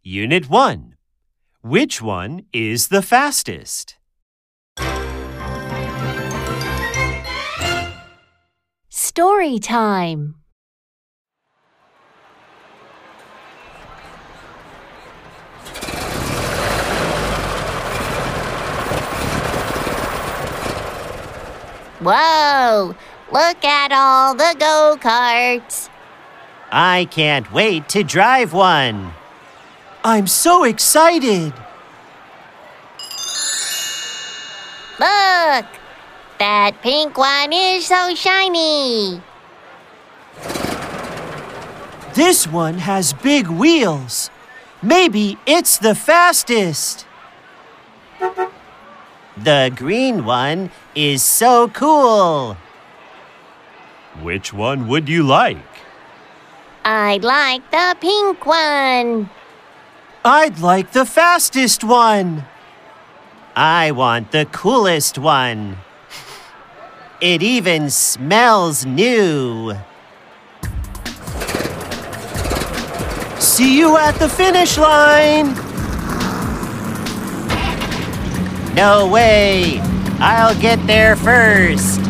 Unit 1. Which one is the fastest? Story time. Whoa! Look at all the go-karts. I can't wait to drive one. I'm so excited! Look! That pink one is so shiny. This one has big wheels. Maybe it's the fastest. The green one is so cool. Which one would you like? I'd like the pink one. I'd like the fastest one. I want the coolest one. It even smells new. See you at the finish line! No way! I'll get there first.